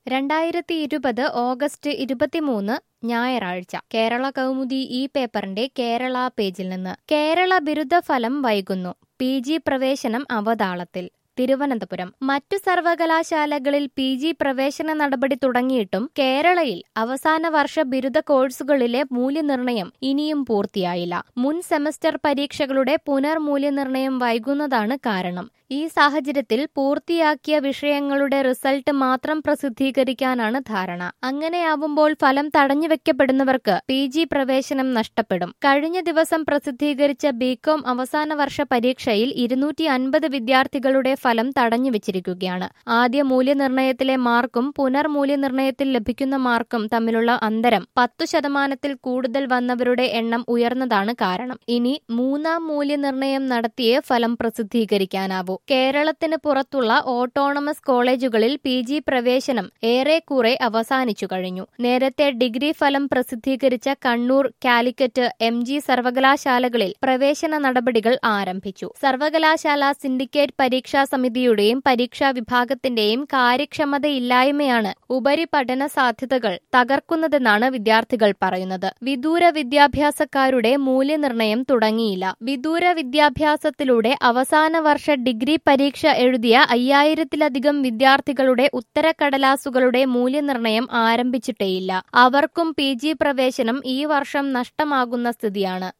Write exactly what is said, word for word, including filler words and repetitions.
രണ്ടായിരത്തി ഇരുപത് ഓഗസ്റ്റ് ഇരുപത്തിമൂന്ന് ഞായറാഴ്ച കേരള കൗമുദി ഈ പേപ്പറിന്റെ കേരള പേജിൽ നിന്ന് കേരള ബിരുദ ഫലം വൈകുന്നു. പി ജി പ്രവേശനം അവതാളത്തിൽ. തിരുവനന്തപുരം മറ്റു സർവകലാശാലകളിൽ പി ജി പ്രവേശന നടപടി തുടങ്ങിയിട്ടും കേരളയിൽ അവസാന വർഷ ബിരുദ കോഴ്സുകളിലെ മൂല്യനിർണ്ണയം ഇനിയും പൂർത്തിയായില്ല. മുൻ സെമസ്റ്റർ പരീക്ഷകളുടെ പുനർമൂല്യനിർണ്ണയം വൈകുന്നതാണ് കാരണം. ഈ സാഹചര്യത്തിൽ പൂർത്തിയാക്കിയ വിഷയങ്ങളുടെ റിസൾട്ട് മാത്രം പ്രസിദ്ധീകരിക്കാനാണ് ധാരണ. അങ്ങനെയാവുമ്പോൾ ഫലം തടഞ്ഞുവെക്കപ്പെടുന്നവർക്ക് പി ജി പ്രവേശനം നഷ്ടപ്പെടും. കഴിഞ്ഞ ദിവസം പ്രസിദ്ധീകരിച്ച ബികോം അവസാന വർഷ പരീക്ഷയിൽ ഇരുന്നൂറ്റി അൻപത് വിദ്യാർത്ഥികളുടെ ഫലം തടഞ്ഞുവെച്ചിരിക്കുകയാണ്. ആദ്യ മൂല്യനിർണ്ണയത്തിലെ മാർക്കും പുനർമൂല്യനിർണ്ണയത്തിൽ ലഭിക്കുന്ന മാർക്കും തമ്മിലുള്ള അന്തരം പത്തു ശതമാനത്തിൽ കൂടുതൽ വന്നവരുടെ എണ്ണം ഉയർന്നതാണ് കാരണം. ഇനി മൂന്നാം മൂല്യനിർണ്ണയം നടത്തിയേ ഫലം പ്രസിദ്ധീകരിക്കാനാവൂ. കേരളത്തിന് പുറത്തുള്ള ഓട്ടോണമസ് കോളേജുകളിൽ പി ജി പ്രവേശനം ഏറെക്കുറെ അവസാനിച്ചു കഴിഞ്ഞു. നേരത്തെ ഡിഗ്രി ഫലം പ്രസിദ്ധീകരിച്ച കണ്ണൂർ, കാലിക്കറ്റ്, എം ജി സർവകലാശാലകളിൽ പ്രവേശന നടപടികൾ ആരംഭിച്ചു. സർവകലാശാല സിൻഡിക്കേറ്റ് പരീക്ഷാ സമിതിയുടെയും പരീക്ഷാ വിഭാഗത്തിന്റെയും കാര്യക്ഷമതയില്ലായ്മയാണ് ഉപരിപഠന സാധ്യതകൾ തകർക്കുന്നതെന്നാണ് വിദ്യാർത്ഥികൾ പറയുന്നത്. വിദൂര വിദ്യാഭ്യാസക്കാരുടെ മൂല്യനിർണ്ണയം തുടങ്ങിയില്ല. വിദൂര വിദ്യാഭ്യാസത്തിലൂടെ അവസാന വർഷ ഡിഗ്രി പരീക്ഷ എഴുതിയ അയ്യായിരത്തിലധികം വിദ്യാർത്ഥികളുടെ ഉത്തരക്കടലാസുകളുടെ മൂല്യനിർണ്ണയം ആരംഭിച്ചിട്ടേയില്ല. അവർക്കും പി ജി പ്രവേശനം ഈ വർഷം നഷ്ടമാകുന്ന സ്ഥിതിയാണ്.